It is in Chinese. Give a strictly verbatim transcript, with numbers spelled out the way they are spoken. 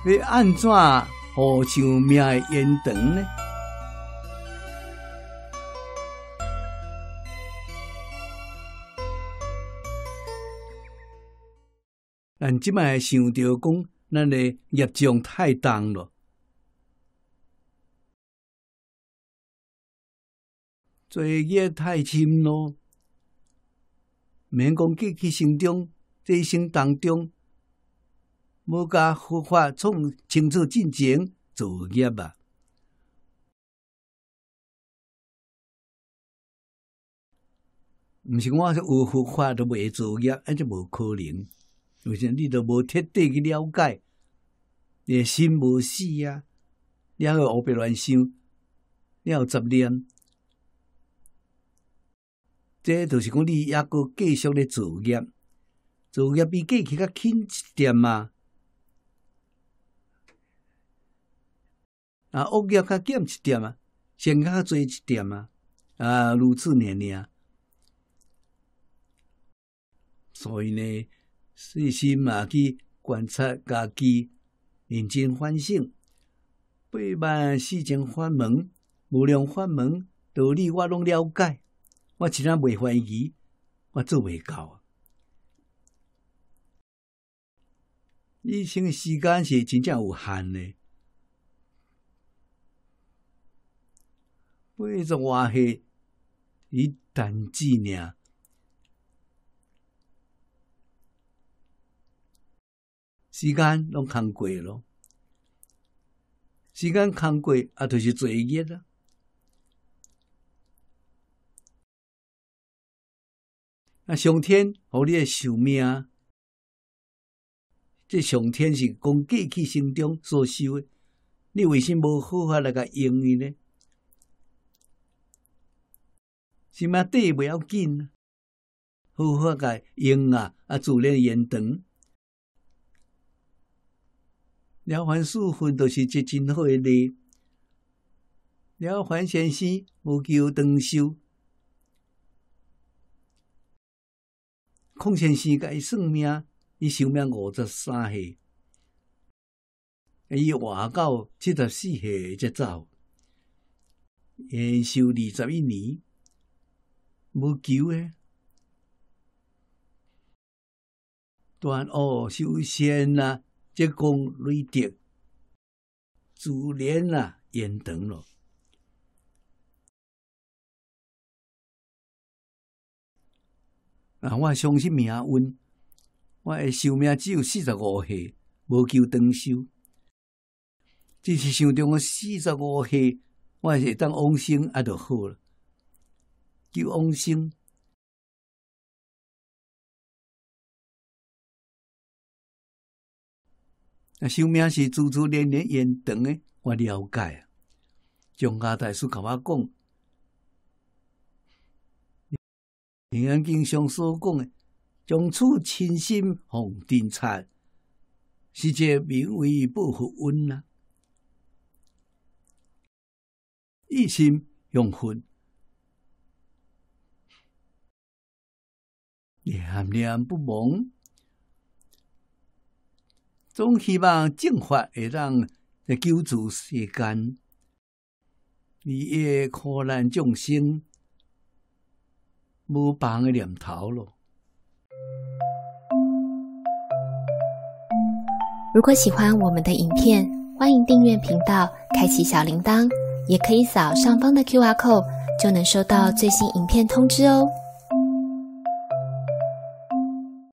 要安怎互上命的延长呢？咱即摆想着讲，咱的业障太重了，罪业太深咯。免讲过去生中，这一生当中，无甲佛法创清楚进前造业啊。毋是我有佛法都袂造业，安就无可能。为啥你都无彻底去了解？你的心无死啊，你还有胡白乱想，你有杂念，这就是讲你还阁继续咧造业，造业比过去较轻一点啊，啊恶业较减一点啊，善较多一点啊，啊如此尔尔。所以呢，细心嘛去观察家己，认真反省。八万四千法门，无量法门道理我拢了解，我真正袂怀疑，我做袂到啊！一生的时间是真正有限的，八十外岁，伊单止尔。时间拢空过咯，时间空过啊，就是罪业啦。啊，上天互你的寿命，这上天是讲过去生中所修的，你为什么无好法来甲用伊呢？是嘛底袂要紧，好法甲用啊，啊自然延长。了凡四训都是一真好的例。了凡先生无求长寿，孔先生甲伊算命，伊寿命五十三岁，伊活到七十四岁才走，延寿二十一年，无求诶。断恶修善啊！这功累德，自然啊延长咯。啊，我相信命运，我的寿命只有四十五岁，无求长寿。只是想中我四十五岁，我会当往生啊就好了，求往生。啊，寿命是自自然然延长的，我了解啊。张家大师甲我讲，灵安经上所讲的，将此亲心奉真察，是这名为报佛恩啊。一心向佛，念念不忘。总希望正法会当救助世间，利益苦难众生，无别的念头咯。 如果喜欢我们的影片，欢迎订阅频道，开启小铃铛，也可以扫上方的 Q R code，就能收到最新影片通知哦。